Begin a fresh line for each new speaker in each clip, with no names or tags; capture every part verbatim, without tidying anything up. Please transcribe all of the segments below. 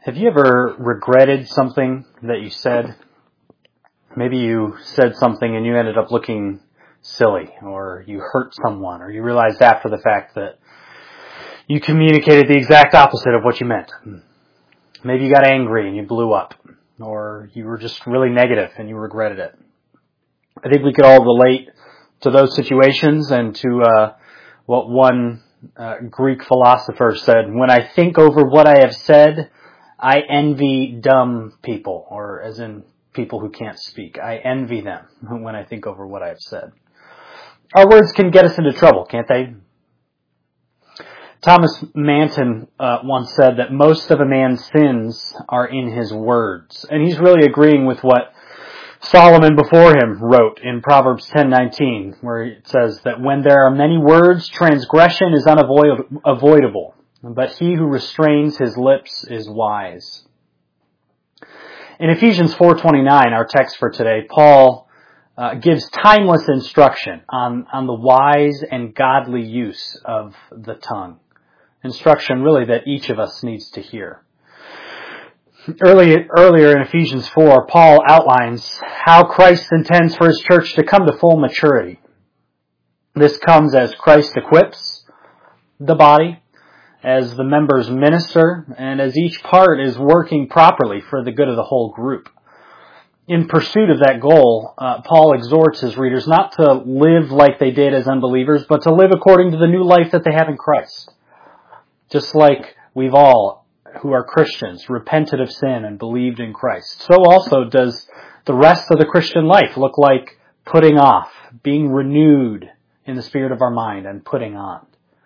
Have you ever regretted something that you said? Maybe you said something and you ended up looking silly, or you hurt someone, or you realized after the fact that you communicated the exact opposite of what you meant. Maybe you got angry and you blew up, or you were just really negative and you regretted it. I think we could all relate to those situations and to uh, what one uh, Greek philosopher said, "When I think over what I have said, I envy dumb people," or as in people who can't speak. I envy them when I think over what I have said. Our words can get us into trouble, can't they? Thomas Manton uh, once said that most of a man's sins are in his words. And he's really agreeing with what Solomon before him wrote in Proverbs ten nineteen, where it says that when there are many words, transgression is unavoidable. But he who restrains his lips is wise. In Ephesians four twenty-nine, our text for today, Paul uh, gives timeless instruction on, on the wise and godly use of the tongue. Instruction really that each of us needs to hear. Early, earlier in Ephesians four, Paul outlines how Christ intends for his church to come to full maturity. This comes as Christ equips the body, as the members minister, and as each part is working properly for the good of the whole group. In pursuit of that goal, uh, Paul exhorts his readers not to live like they did as unbelievers, but to live according to the new life that they have in Christ. Just like we've all, who are Christians, repented of sin and believed in Christ, so also does the rest of the Christian life look like putting off, being renewed in the spirit of our mind, and putting on.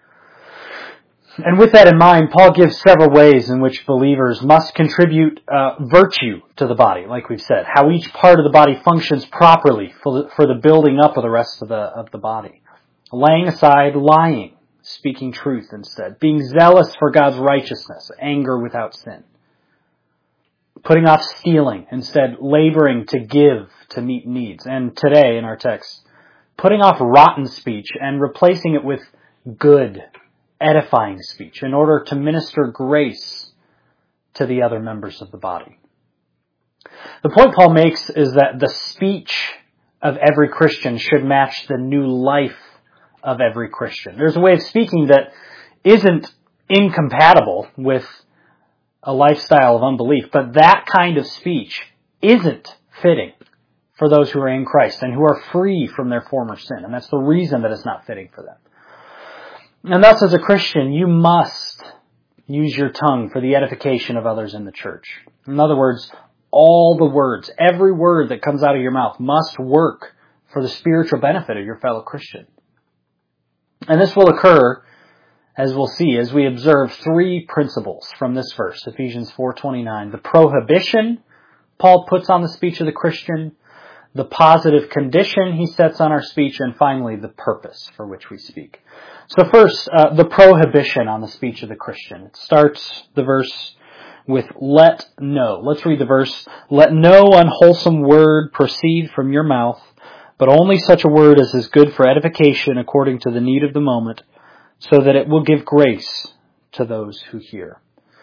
And with that in mind, Paul gives several ways in which believers must contribute uh, virtue to the body, like we've said. How each part of the body functions properly for the, for the building up of the rest of the, of the body. Laying aside lying, speaking truth instead. Being zealous for God's righteousness, anger without sin. Putting off stealing, instead laboring to give to meet needs. And today in our text, putting off rotten speech and replacing it with good, edifying speech in order to minister grace to the other members of the body. The point Paul makes is that the speech of every Christian should match the new life of every Christian. There's a way of speaking that isn't incompatible with a lifestyle of unbelief, but that kind of speech isn't fitting for those who are in Christ and who are free from their former sin. And that's the reason that it's not fitting for them. And thus, as a Christian, you must use your tongue for the edification of others in the church. In other words, all the words, every word that comes out of your mouth must work for the spiritual benefit of your fellow Christian. And this will occur, as we'll see, as we observe three principles from this verse, Ephesians four twenty-nine. The prohibition Paul puts on the speech of the Christian, the positive condition he sets on our speech, and finally, the purpose for which we speak. So first, uh, the prohibition on the speech of the Christian. It starts the verse with let no. Let's read the verse. Let no unwholesome word proceed from your mouth, but only such a word as is good for edification according to the need of the moment, so that it will give grace to those who hear.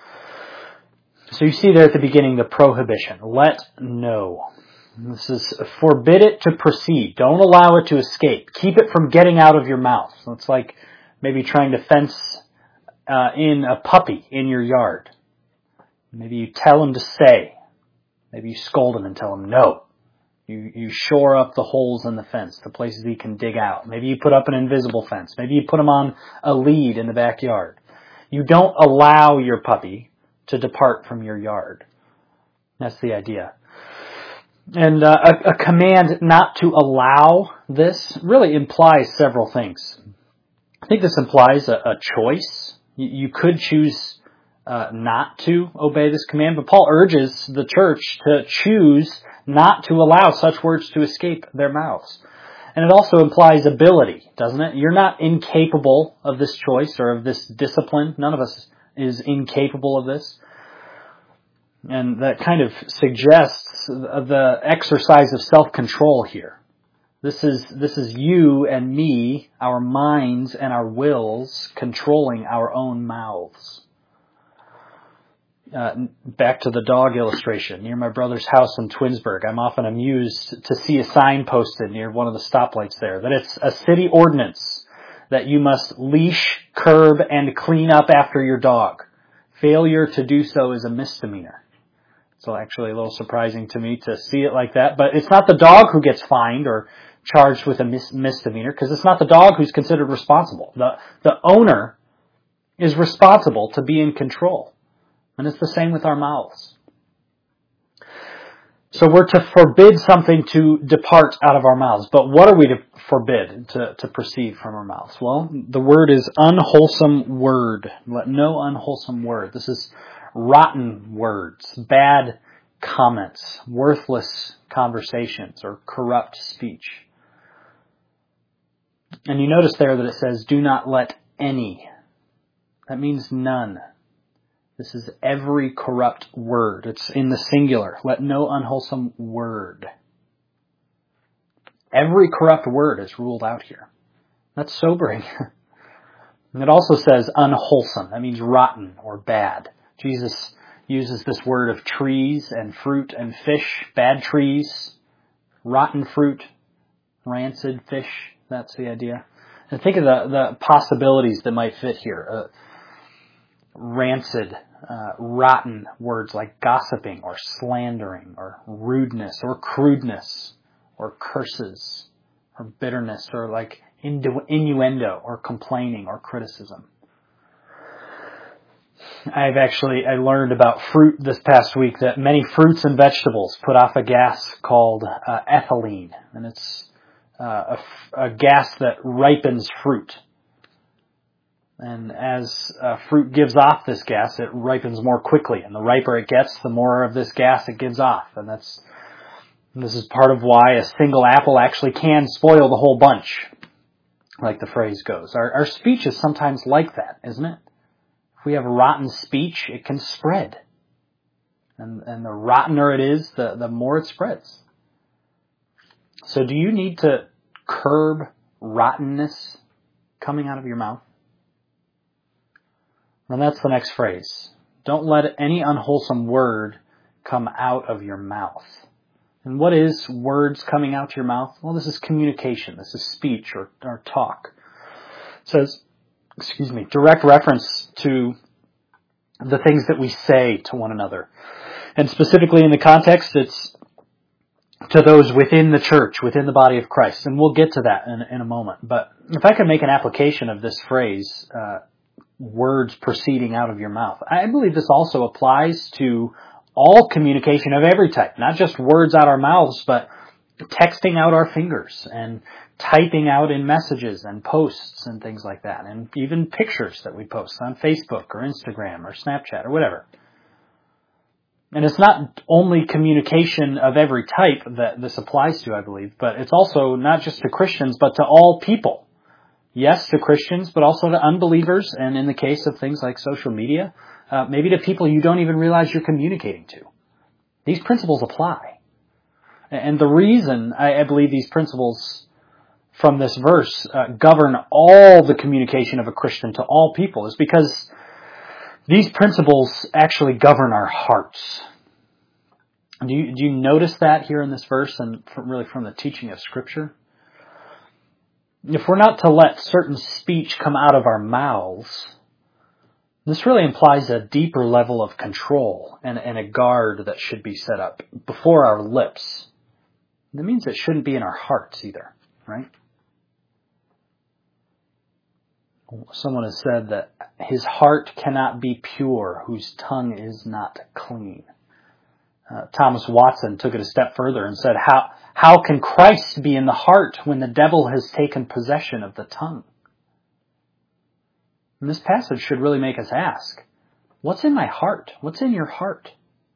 So you see there at the beginning the prohibition. Let no. This is forbid it to proceed. Don't allow it to escape. Keep it from getting out of your mouth. So it's like maybe trying to fence uh, in a puppy in your yard. Maybe you tell him to stay. Maybe you scold him and tell him no. You, you shore up the holes in the fence, the places he can dig out. Maybe you put up an invisible fence. Maybe you put him on a lead in the backyard. You don't allow your puppy to depart from your yard. That's the idea. And uh, a, a command not to allow this really implies several things. I think this implies a, a choice. You, you could choose uh, not to obey this command, but Paul urges the church to choose not to allow such words to escape their mouths. And it also implies ability, doesn't it? You're not incapable of this choice or of this discipline. None of us is incapable of this. And that kind of suggests the exercise of self-control here. This is, this is you and me, our minds and our wills controlling our own mouths. Uh, back to the dog illustration. Near my brother's house in Twinsburg, I'm often amused to see a sign posted near one of the stoplights there that it's a city ordinance that you must leash, curb, and clean up after your dog. Failure to do so is a misdemeanor. So actually a little surprising to me to see it like that. But it's not the dog who gets fined or charged with a mis- misdemeanor because it's not the dog who's considered responsible. The, the owner is responsible to be in control. And it's the same with our mouths. So we're to forbid something to depart out of our mouths. But what are we to forbid to, to proceed from our mouths? Well, the word is unwholesome word. Let no unwholesome word. This is rotten words, bad comments, worthless conversations, or corrupt speech. And you notice there that it says, do not let any. That means none. This is every corrupt word. It's in the singular. Let no unwholesome word. Every corrupt word is ruled out here. That's sobering. And it also says unwholesome. That means rotten or bad. Jesus uses this word of trees and fruit and fish. Bad trees, rotten fruit, rancid fish. That's the idea. And think of the, the possibilities that might fit here. Uh, rancid, uh, rotten words like gossiping or slandering or rudeness or crudeness or curses or bitterness or like innu- innuendo or complaining or criticism. I've actually, I learned about fruit this past week that many fruits and vegetables put off a gas called uh, ethylene. And it's uh, a, a gas that ripens fruit. And as uh, fruit gives off this gas, it ripens more quickly. And the riper it gets, the more of this gas it gives off. And that's and this is part of why a single apple actually can spoil the whole bunch, like the phrase goes. Our, our speech is sometimes like that, isn't it? If we have rotten speech, it can spread. And, and the rottener it is, the, the more it spreads. So do you need to curb rottenness coming out of your mouth? And that's the next phrase. Don't let any unwholesome word come out of your mouth. And what is words coming out your mouth? Well, this is communication. This is speech or, or talk. It says, excuse me, direct reference to the things that we say to one another. And specifically in the context, it's to those within the church, within the body of Christ. And we'll get to that in, in a moment. But if I could make an application of this phrase, uh, words proceeding out of your mouth, I believe this also applies to all communication of every type, not just words out our mouths, but texting out our fingers and typing out in messages and posts and things like that, and even pictures that we post on Facebook or Instagram or Snapchat or whatever. And it's not only communication of every type that this applies to, I believe, but it's also not just to Christians, but to all people. Yes, to Christians, but also to unbelievers, and in the case of things like social media, uh, maybe to people you don't even realize you're communicating to. These principles apply. And the reason I, I believe these principles from this verse uh, govern all the communication of a Christian to all people is because these principles actually govern our hearts. Do you, do you notice that here in this verse and from, really from the teaching of Scripture? If we're not to let certain speech come out of our mouths, this really implies a deeper level of control and, and a guard that should be set up before our lips. That means it shouldn't be in our hearts either, right? Someone has said that his heart cannot be pure whose tongue is not clean. Uh, Thomas Watson took it a step further and said, how, how can Christ be in the heart when the devil has taken possession of the tongue? And this passage should really make us ask, what's in my heart? What's in your heart?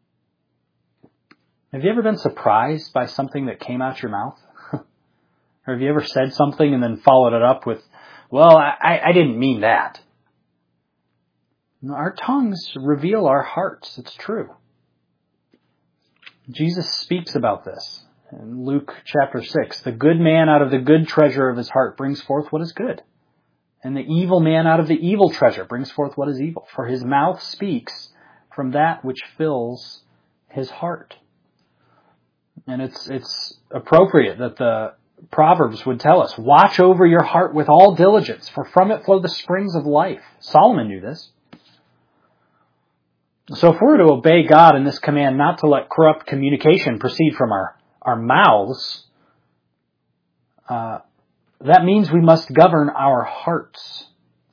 Have you ever been surprised by something that came out your mouth? Or have you ever said something and then followed it up with, well, I, I didn't mean that. Our tongues reveal our hearts. It's true. Jesus speaks about this in Luke chapter six. The good man out of the good treasure of his heart brings forth what is good. And the evil man out of the evil treasure brings forth what is evil. For his mouth speaks from that which fills his heart. And it's it's appropriate that the Proverbs would tell us, watch over your heart with all diligence, for from it flow the springs of life. Solomon knew this. So if we're to obey God in this command not to let corrupt communication proceed from our, our mouths, uh, that means we must govern our hearts.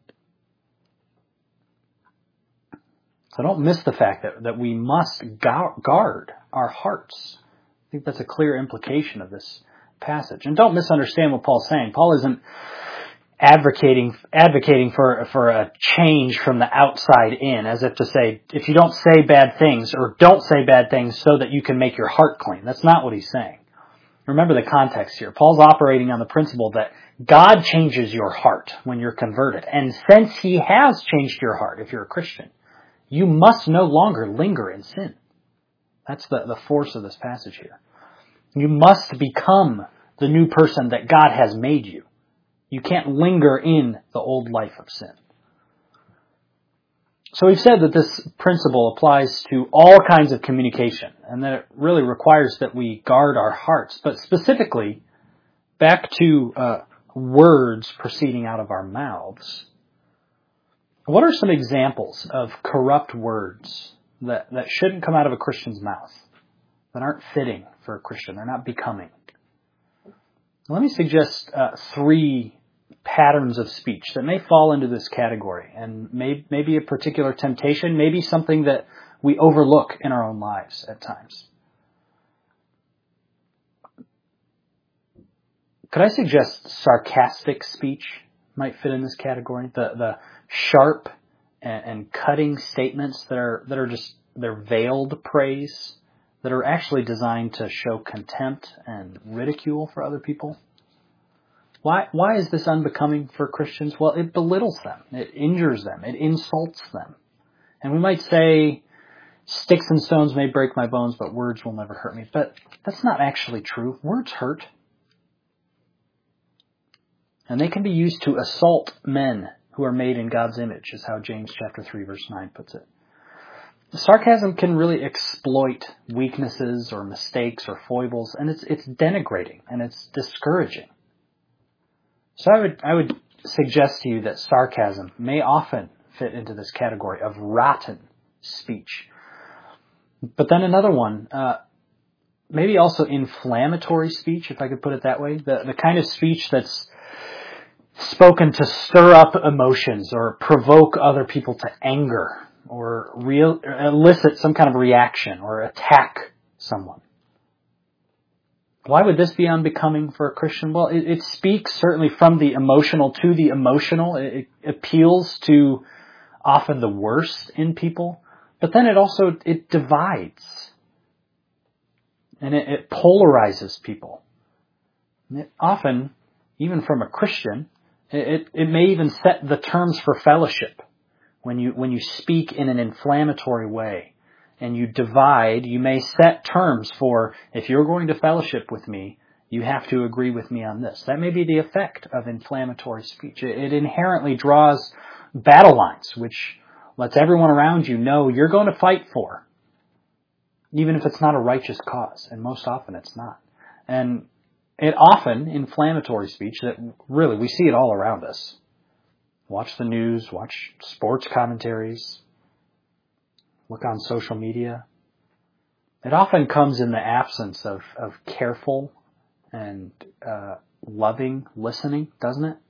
So don't miss the fact that, that we must guard our hearts. I think that's a clear implication of this passage. And don't misunderstand what Paul's saying. Paul isn't advocating advocating for for a change from the outside in, as if to say, if you don't say bad things, or don't say bad things so that you can make your heart clean. That's not what he's saying. Remember the context here. Paul's operating on the principle that God changes your heart when you're converted. And since he has changed your heart, if you're a Christian, you must no longer linger in sin. That's the, the force of this passage here. You must become the new person that God has made you. You can't linger in the old life of sin. So we've said that this principle applies to all kinds of communication, and that it really requires that we guard our hearts. But specifically, back to uh, words proceeding out of our mouths. What are some examples of corrupt words that, that shouldn't come out of a Christian's mouth, that aren't fitting for a Christian, they're not becoming? Let me suggest uh, three patterns of speech that may fall into this category, and may, maybe a particular temptation, maybe something that we overlook in our own lives at times. Could I suggest sarcastic speech might fit in this category? The the sharp and, and cutting statements that are that are just they're veiled praise, that are actually designed to show contempt and ridicule for other people. Why why is this unbecoming for Christians? Well, it belittles them. It injures them. It insults them. And we might say, sticks and stones may break my bones, but words will never hurt me. But that's not actually true. Words hurt. And they can be used to assault men who are made in God's image, is how James chapter three verse nine puts it. Sarcasm can really exploit weaknesses or mistakes or foibles, and it's it's denigrating and it's discouraging. So I would I would suggest to you that sarcasm may often fit into this category of rotten speech. But then another one, uh, maybe also inflammatory speech, if I could put it that way. The the kind of speech that's spoken to stir up emotions or provoke other people to anger or real, elicit some kind of reaction or attack someone. Why would this be unbecoming for a Christian? Well, it, it speaks certainly from the emotional to the emotional. It, it appeals to often the worst in people, but then it also, it divides and it, it polarizes people. And it often, even from a Christian, it, it, it may even set the terms for fellowship. When you, when you speak in an inflammatory way and you divide, you may set terms for, if you're going to fellowship with me, you have to agree with me on this. That may be the effect of inflammatory speech. It, it inherently draws battle lines, which lets everyone around you know you're going to fight for, even if it's not a righteous cause. And most often it's not. And it often, inflammatory speech, that really, we see it all around us. Watch the news, watch sports commentaries, look on social media. It often comes in the absence of, of careful and uh, loving listening, doesn't it?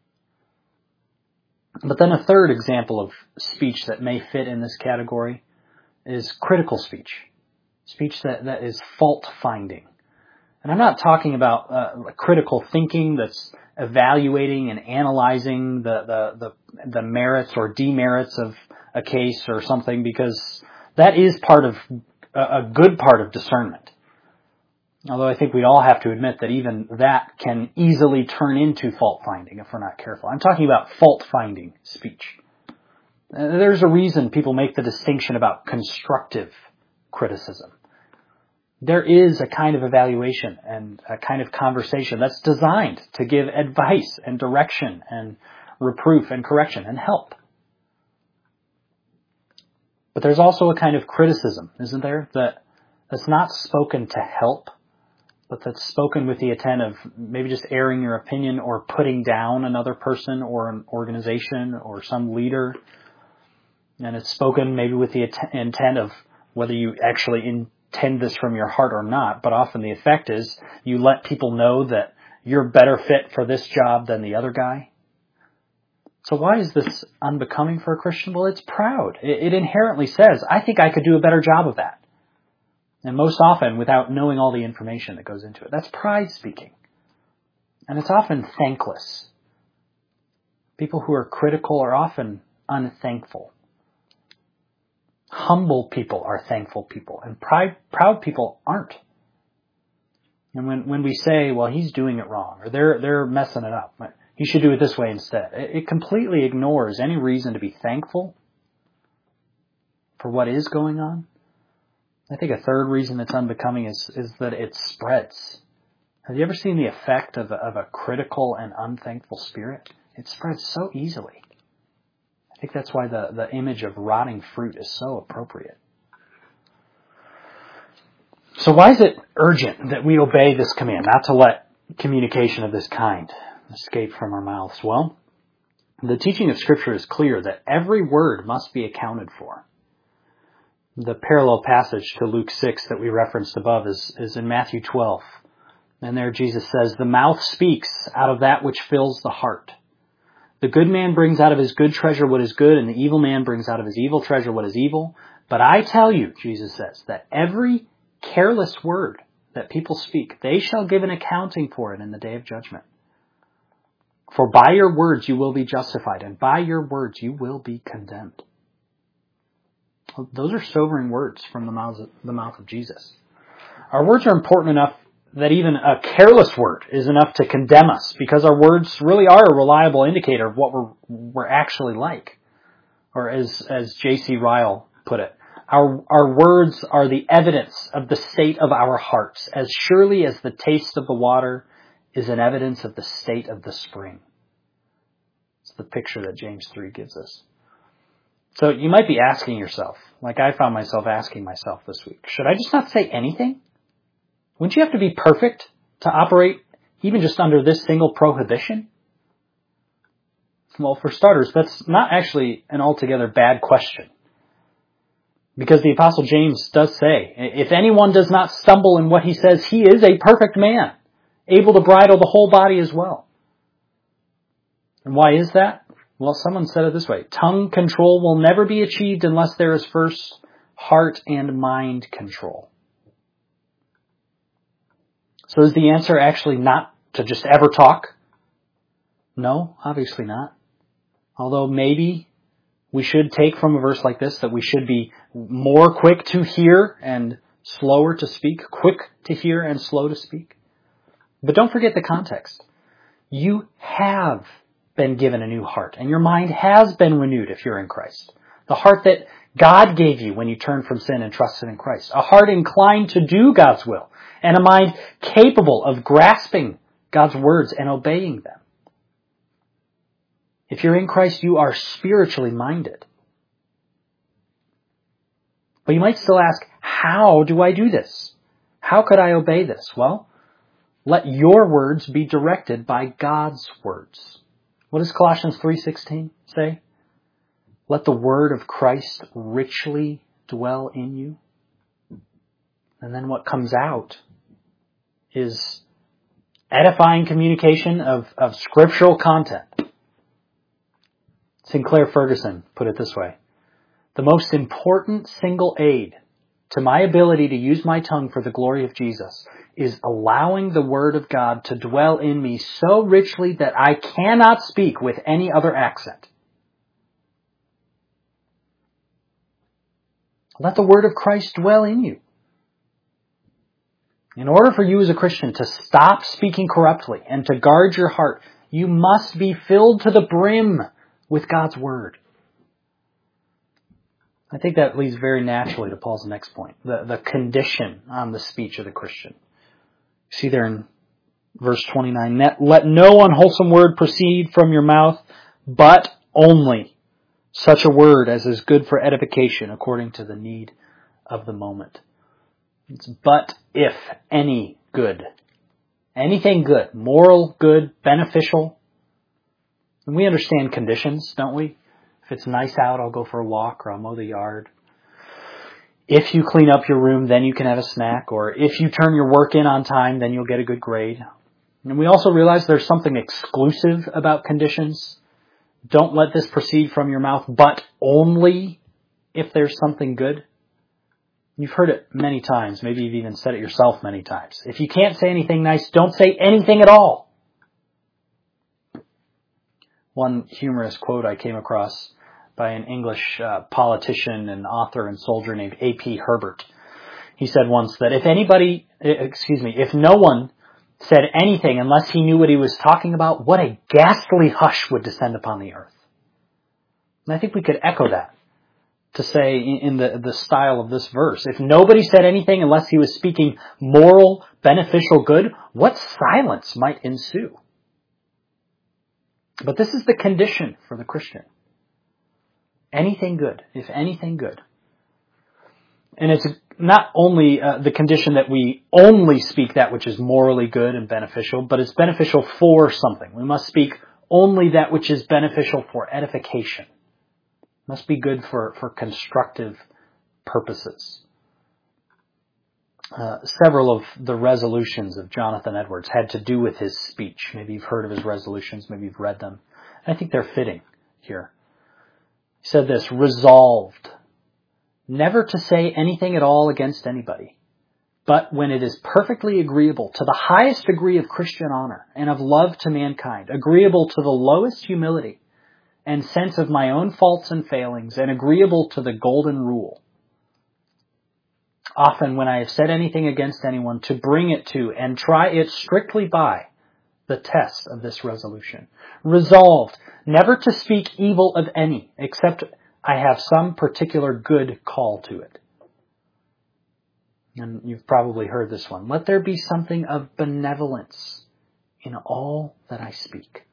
But then a third example of speech that may fit in this category is critical speech. Speech that, that is fault-finding. And I'm not talking about uh, critical thinking that's evaluating and analyzing the, the, the, the merits or demerits of a case or something, because that is part of, a good part of discernment. Although I think we all have to admit that even that can easily turn into fault-finding if we're not careful. I'm talking about fault-finding speech. There's a reason people make the distinction about constructive criticism. There is a kind of evaluation and a kind of conversation that's designed to give advice and direction and reproof and correction and help. But there's also a kind of criticism, isn't there? That that's not spoken to help, but that's spoken with the intent of maybe just airing your opinion or putting down another person or an organization or some leader. And it's spoken maybe with the intent of whether you actually intend this from your heart or not, but often the effect is you let people know that you're better fit for this job than the other guy. So why is this unbecoming for a Christian? Well, it's proud. It, it inherently says, I think I could do a better job of that. And most often without knowing all the information that goes into it. That's pride speaking. And it's often thankless. People who are critical are often unthankful. Humble people are thankful people, and pride, proud people aren't. And when, when we say, well, he's doing it wrong, or they're, they're messing it up, he should do it this way instead, it, it completely ignores any reason to be thankful for what is going on. I think a third reason it's unbecoming is, is that it spreads. Have you ever seen the effect of a, of a critical and unthankful spirit? It spreads so easily. I think that's why the, the image of rotting fruit is so appropriate. So why is it urgent that we obey this command, not to let communication of this kind escape from our mouths? Well, the teaching of Scripture is clear that every word must be accounted for. The parallel passage to Luke six that we referenced above is, is in Matthew twelve. And there Jesus says, the mouth speaks out of that which fills the heart. The good man brings out of his good treasure what is good, and the evil man brings out of his evil treasure what is evil. But I tell you, Jesus says, that every careless word that people speak, they shall give an accounting for it in the day of judgment. For by your words you will be justified, and by your words you will be condemned. Those are sobering words from the mouth of, the mouth of Jesus. Our words are important enough that even a careless word is enough to condemn us, because our words really are a reliable indicator of what we're, we're actually like. Or as, as J C Ryle put it, our, our words are the evidence of the state of our hearts, as surely as the taste of the water is an evidence of the state of the spring. It's the picture that James three gives us. So you might be asking yourself, like I found myself asking myself this week, should I just not say anything? Wouldn't you have to be perfect to operate even just under this single prohibition? Well, for starters, that's not actually an altogether bad question. Because the Apostle James does say, if anyone does not stumble in what he says, he is a perfect man, able to bridle the whole body as well. And why is that? Well, someone said it this way, tongue control will never be achieved unless there is first heart and mind control. So is the answer actually not to just ever talk? No, obviously not. Although maybe we should take from a verse like this that we should be more quick to hear and slower to speak, quick to hear and slow to speak. But don't forget the context. You have been given a new heart, and your mind has been renewed if you're in Christ. The heart that God gave you when you turned from sin and trusted in Christ. A heart inclined to do God's will, and a mind capable of grasping God's words and obeying them. If you're in Christ, you are spiritually minded. But you might still ask, how do I do this? How could I obey this? Well, let your words be directed by God's words. What does Colossians three sixteen say? Let the word of Christ richly dwell in you. And then what comes out is edifying communication of, of scriptural content. Sinclair Ferguson put it this way. The most important single aid to my ability to use my tongue for the glory of Jesus is allowing the Word of God to dwell in me so richly that I cannot speak with any other accent. Let the Word of Christ dwell in you. In order for you as a Christian to stop speaking corruptly and to guard your heart, you must be filled to the brim with God's Word. I think that leads very naturally to Paul's next point, the, the condition on the speech of the Christian. You see there in verse twenty-nine, let no unwholesome word proceed from your mouth, but only such a word as is good for edification according to the need of the moment. It's but if any good. Anything good, moral good, beneficial. And we understand conditions, don't we? If it's nice out, I'll go for a walk or I'll mow the yard. If you clean up your room, then you can have a snack. Or if you turn your work in on time, then you'll get a good grade. And we also realize there's something exclusive about conditions. Don't let this proceed from your mouth, but only if there's something good. You've heard it many times. Maybe you've even said it yourself many times. If you can't say anything nice, don't say anything at all. One humorous quote I came across by an English uh, politician and author and soldier named A P Herbert. He said once that if anybody, excuse me, if no one said anything unless he knew what he was talking about, what a ghastly hush would descend upon the earth. And I think we could echo that to say in the, the style of this verse. If nobody said anything unless he was speaking moral, beneficial good, what silence might ensue? But this is the condition for the Christian. Anything good, if anything good. And it's not only uh, the condition that we only speak that which is morally good and beneficial, but it's beneficial for something. We must speak only that which is beneficial for edification. It must be good for, for constructive purposes. Uh, several of the resolutions of Jonathan Edwards had to do with his speech. Maybe you've heard of his resolutions, maybe you've read them. I think they're fitting here. He said this, resolved never to say anything at all against anybody, but when it is perfectly agreeable to the highest degree of Christian honor and of love to mankind, agreeable to the lowest humility and sense of my own faults and failings, and agreeable to the golden rule. Often when I have said anything against anyone, to bring it to and try it strictly by the test of this resolution. Resolved never to speak evil of any, except I have some particular good call to it. And you've probably heard this one. Let there be something of benevolence in all that I speak.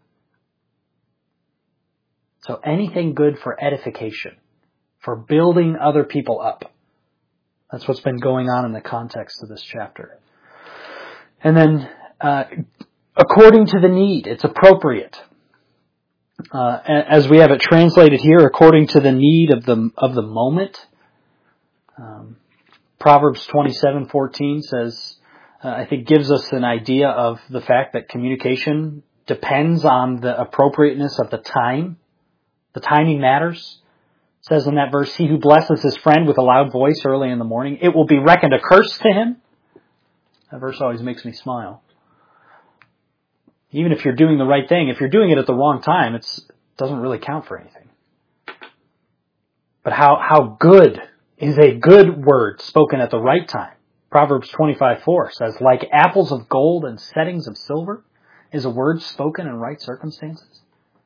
So anything good for edification, for building other people up. That's what's been going on in the context of this chapter. And then, uh, according to the need, it's appropriate. Uh, as we have it translated here, according to the need of the of the moment. Um, Proverbs twenty-seven fourteen says, uh, I think gives us an idea of the fact that communication depends on the appropriateness of the time. The timing matters. It says in that verse, he who blesses his friend with a loud voice early in the morning, it will be reckoned a curse to him. That verse always makes me smile. Even if you're doing the right thing, if you're doing it at the wrong time, it doesn't really count for anything. But how, how good is a good word spoken at the right time? Proverbs twenty-five four says, like apples of gold and settings of silver is a word spoken in right circumstances.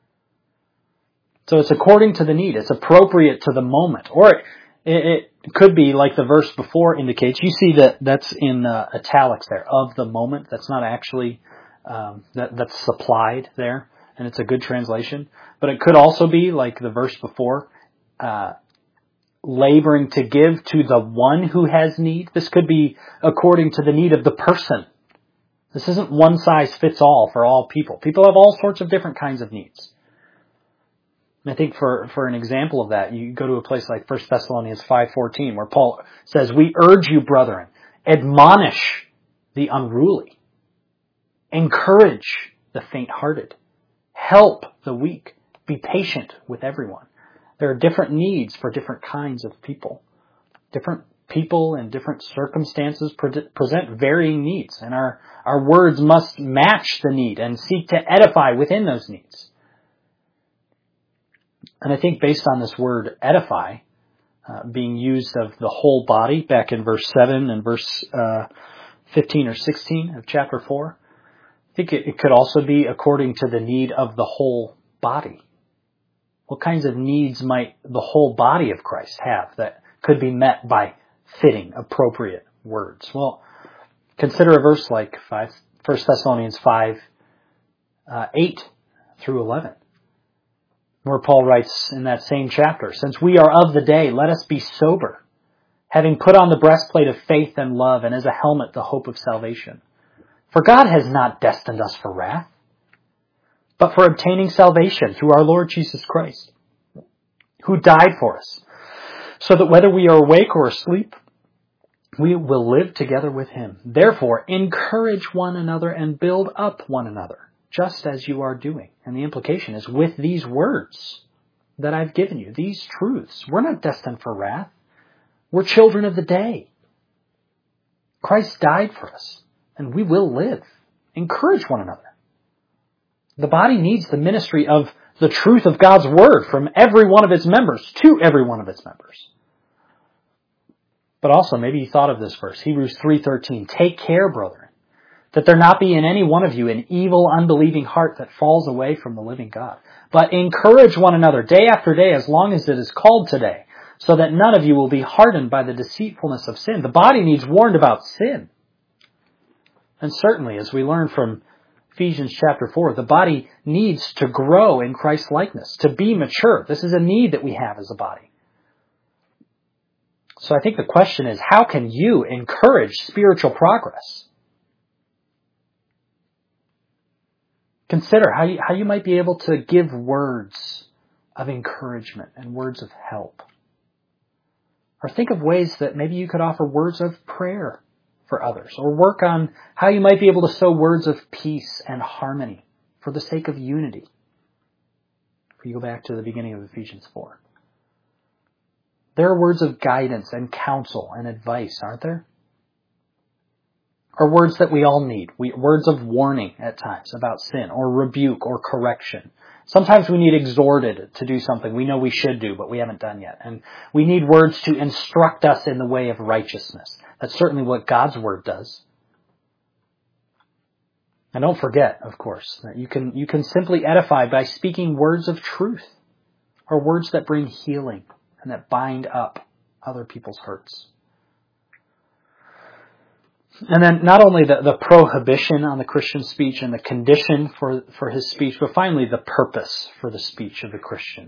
So it's according to the need. It's appropriate to the moment. Or it, it, it could be like the verse before indicates. You see that that's in uh, italics there, of the moment. That's not actually, um, that that's supplied there. And it's a good translation. But it could also be like the verse before, uh, laboring to give to the one who has need. This could be according to the need of the person. This isn't one size fits all for all people. People have all sorts of different kinds of needs. And I think for, for an example of that, you go to a place like First Thessalonians five fourteen, where Paul says, we urge you, brethren, admonish the unruly, encourage the faint-hearted, help the weak, be patient with everyone. There are different needs for different kinds of people. Different people and different circumstances pre- present varying needs, and our, our words must match the need and seek to edify within those needs. And I think based on this word edify, uh, being used of the whole body, back in verse seven and verse uh, fifteen or sixteen of chapter four, I think it, it could also be according to the need of the whole body. What kinds of needs might the whole body of Christ have that could be met by fitting, appropriate words? Well, consider a verse like First Thessalonians five, uh, eight through eleven. Where Paul writes in that same chapter, since we are of the day, let us be sober, having put on the breastplate of faith and love, and as a helmet the hope of salvation. For God has not destined us for wrath, but for obtaining salvation through our Lord Jesus Christ, who died for us, so that whether we are awake or asleep, we will live together with him. Therefore, encourage one another and build up one another, just as you are doing. And the implication is with these words that I've given you, these truths. We're not destined for wrath. We're children of the day. Christ died for us, and we will live. Encourage one another. The body needs the ministry of the truth of God's word from every one of its members to every one of its members. But also, maybe you thought of this verse, Hebrews three thirteen. Take care, brethren, that there not be in any one of you an evil, unbelieving heart that falls away from the living God. But encourage one another day after day, as long as it is called today, so that none of you will be hardened by the deceitfulness of sin. The body needs warned about sin. And certainly, as we learn from Ephesians chapter four, the body needs to grow in Christ's likeness, to be mature. This is a need that we have as a body. So I think the question is, how can you encourage spiritual progress? Consider how you, how you might be able to give words of encouragement and words of help. Or think of ways that maybe you could offer words of prayer for others, or work on how you might be able to sow words of peace and harmony for the sake of unity. If you go back to the beginning of Ephesians four. There are words of guidance and counsel and advice, aren't there? Or words that we all need. We, words of warning at times about sin, or rebuke, or correction. Sometimes we need exhorted to do something we know we should do, but we haven't done yet. And we need words to instruct us in the way of righteousness. That's certainly what God's word does. And don't forget, of course, that you can, you can simply edify by speaking words of truth, or words that bring healing and that bind up other people's hurts. And then not only the, the prohibition on the Christian speech and the condition for, for his speech, but finally the purpose for the speech of the Christian.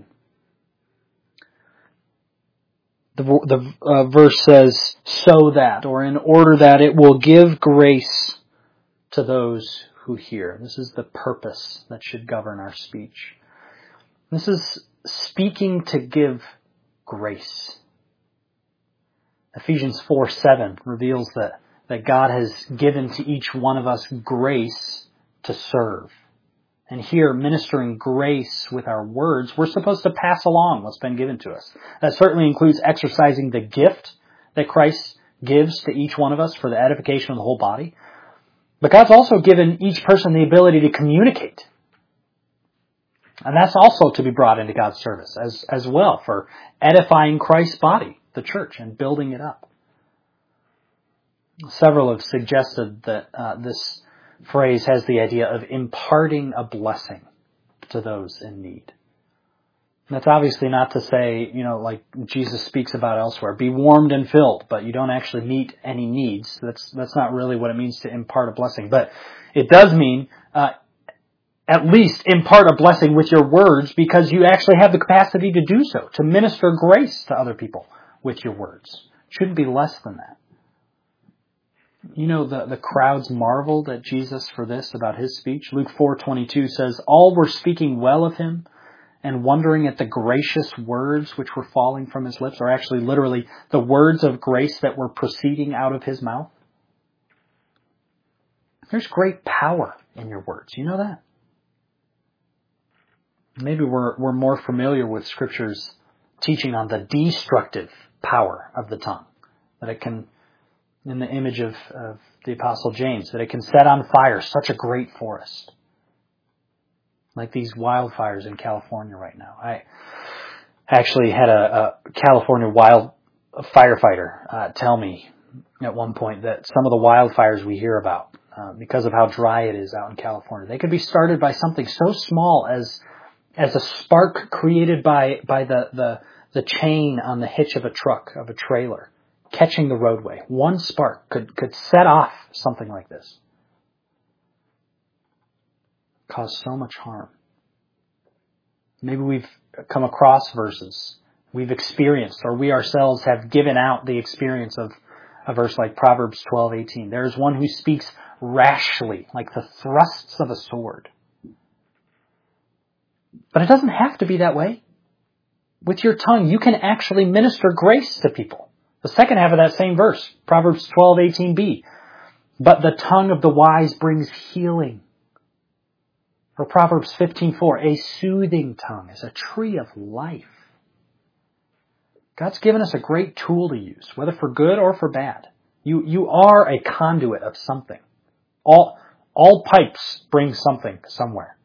The, the uh, verse says, so that, or in order that it will give grace to those who hear. This is the purpose that should govern our speech. This is speaking to give grace. Ephesians four seven reveals that, that God has given to each one of us grace to serve. And here, ministering grace with our words, we're supposed to pass along what's been given to us. That certainly includes exercising the gift that Christ gives to each one of us for the edification of the whole body. But God's also given each person the ability to communicate. And that's also to be brought into God's service as, as well for edifying Christ's body, the church, and building it up. Several have suggested that uh, this phrase has the idea of imparting a blessing to those in need. And that's obviously not to say, you know, like Jesus speaks about elsewhere, be warmed and filled, but you don't actually meet any needs. That's that's not really what it means to impart a blessing. But it does mean uh, at least impart a blessing with your words, because you actually have the capacity to do so, to minister grace to other people with your words. It shouldn't be less than that. You know, the, the crowds marveled at Jesus for this about his speech. Luke four twenty-two says, all were speaking well of him and wondering at the gracious words which were falling from his lips, or actually literally the words of grace that were proceeding out of his mouth. There's great power in your words. You know that? Maybe we're, we're more familiar with Scripture's teaching on the destructive power of the tongue, that it can, in the image of, of the Apostle James, that it can set on fire such a great forest. Like these wildfires in California right now. I actually had a, a California wild firefighter uh, tell me at one point that some of the wildfires we hear about, uh, because of how dry it is out in California, they could be started by something so small as as a spark created by by the, the, the chain on the hitch of a truck, of a trailer, catching the roadway. One spark could, could set off something like this. Cause so much harm. Maybe we've come across verses. We've experienced, or we ourselves have given out the experience of a verse like Proverbs twelve eighteen. There is one who speaks rashly, like the thrusts of a sword. But it doesn't have to be that way. With your tongue, you can actually minister grace to people. The second half of that same verse, Proverbs twelve eighteen b. But the tongue of the wise brings healing. Or Proverbs fifteen four, a soothing tongue is a tree of life. God's given us a great tool to use, whether for good or for bad. You, you are a conduit of something. All, all pipes bring something somewhere.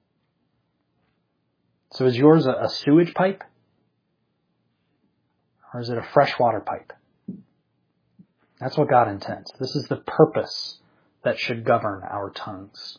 So is yours a, a sewage pipe? Or is it a freshwater pipe? That's what God intends. This is the purpose that should govern our tongues.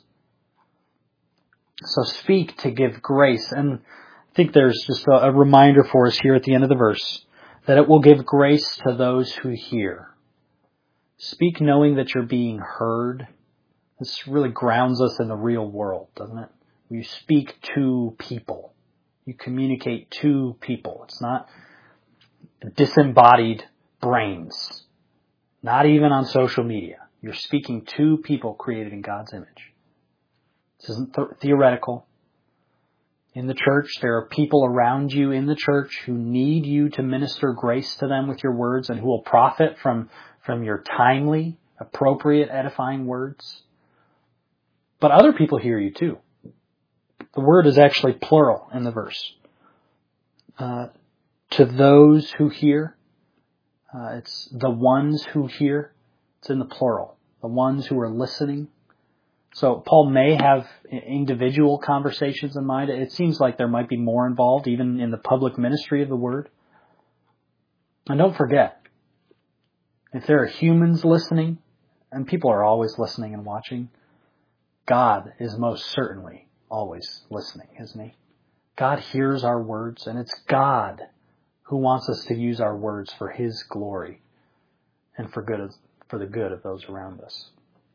So speak to give grace. And I think there's just a, a reminder for us here at the end of the verse that it will give grace to those who hear. Speak knowing that you're being heard. This really grounds us in the real world, doesn't it? You speak to people. You communicate to people. It's not disembodied brains. Not even on social media. You're speaking to people created in God's image. This isn't th- theoretical. In the church, there are people around you in the church who need you to minister grace to them with your words and who will profit from, from your timely, appropriate, edifying words. But other people hear you too. The word is actually plural in the verse. Uh, to those who hear, uh, it's the ones who hear. It's in the plural. The ones who are listening. So Paul may have individual conversations in mind. It seems like there might be more involved even in the public ministry of the word. And don't forget, if there are humans listening, and people are always listening and watching, God is most certainly always listening, isn't he? God hears our words, and it's God who wants us to use our words for his glory and for good of, for the good of those around us.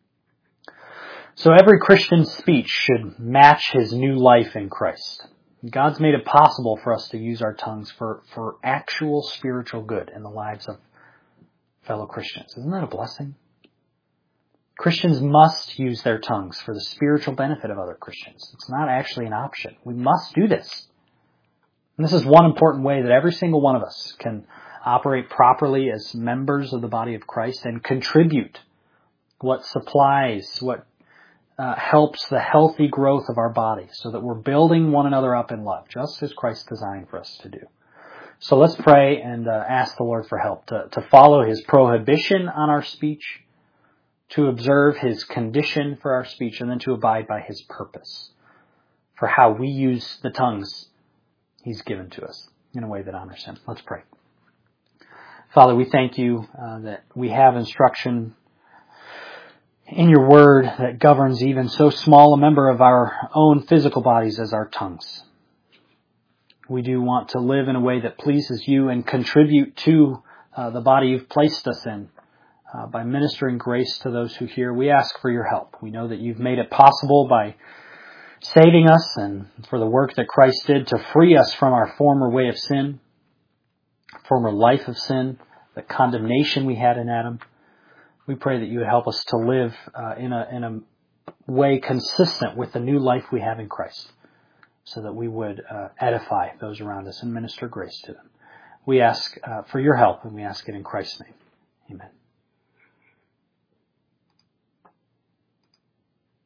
So every Christian's speech should match his new life in Christ. God's made it possible for us to use our tongues for, for actual spiritual good in the lives of fellow Christians. Isn't that a blessing? Christians must use their tongues for the spiritual benefit of other Christians. It's not actually an option. We must do this. And this is one important way that every single one of us can operate properly as members of the body of Christ and contribute what supplies, what Uh, helps the healthy growth of our body so that we're building one another up in love, just as Christ designed for us to do. So let's pray and uh, ask the Lord for help to, to follow his prohibition on our speech, to observe his condition for our speech, and then to abide by his purpose for how we use the tongues he's given to us in a way that honors him. Let's pray. Father, we thank you uh, that we have instruction in your word that governs even so small a member of our own physical bodies as our tongues. We do want to live in a way that pleases you and contribute to uh, the body you've placed us in uh, by ministering grace to those who hear. We ask for your help. We know that you've made it possible by saving us and for the work that Christ did to free us from our former way of sin, former life of sin, the condemnation we had in Adam. We pray that you would help us to live uh, in a in a way consistent with the new life we have in Christ, so that we would uh, edify those around us and minister grace to them. We ask uh, for your help, and we ask it in Christ's name. Amen.